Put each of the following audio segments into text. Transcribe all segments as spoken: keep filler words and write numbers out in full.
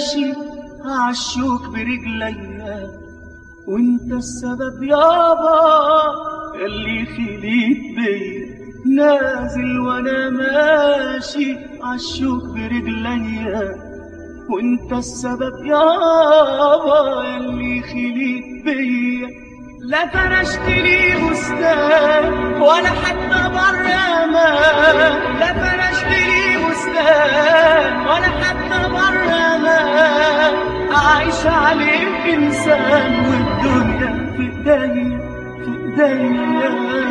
ماشي عالشوك برجليا، وانت السبب يابا اللي خليت بيا، نازل وانا ماشي عالشوك برجليا، وانت السبب يابا اللي خليت بيا. لا فرشت لي بستان ولا حتى بر امان، لا فرشت لي بستان ولا حتى بر امان، اعيش عليك انسان والدنيا في ايديا في ايديا.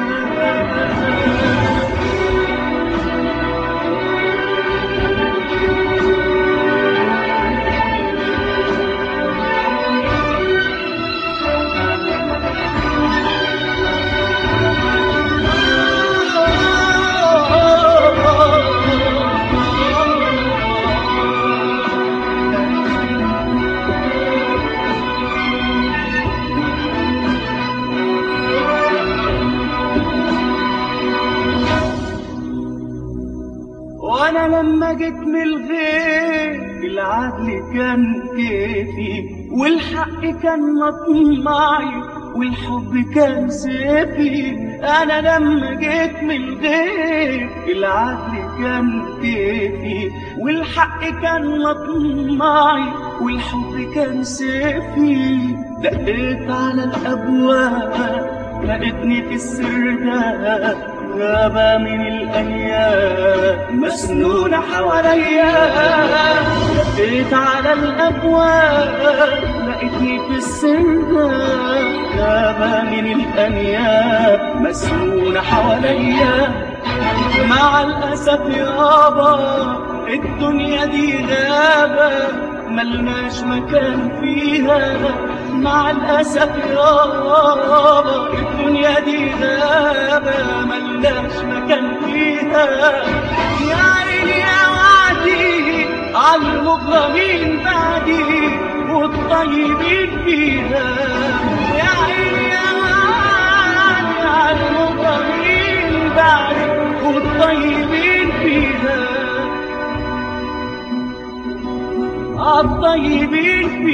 وانا لما جيت من الغير العدل كان كيفي، والحق كان مطمعي، والحب كان سيفي. انا لما جيت من الغير العدل كان كيفي، والحق كان مطمعي، والحب كان سيفي. دقيت على الابواب لقيتني في السر ده، غابة من الأيام مسنونة حواليا. دقيت على الأبواب لقيتني في السر، غابة من الأيام مسنونة حواليا. مع الأسف يابا الدنيا دي غابة ملناش مكان فيها، مع الأسف يابا الدنيا دي غابة ملناش مكان فيها. يا عيني يا وعدي عالمظلمين بعدي والطيبين فيها، يا عيني يا وعدي عالمظلمين بعدي والطيبين فيها، عالطيبين فيها.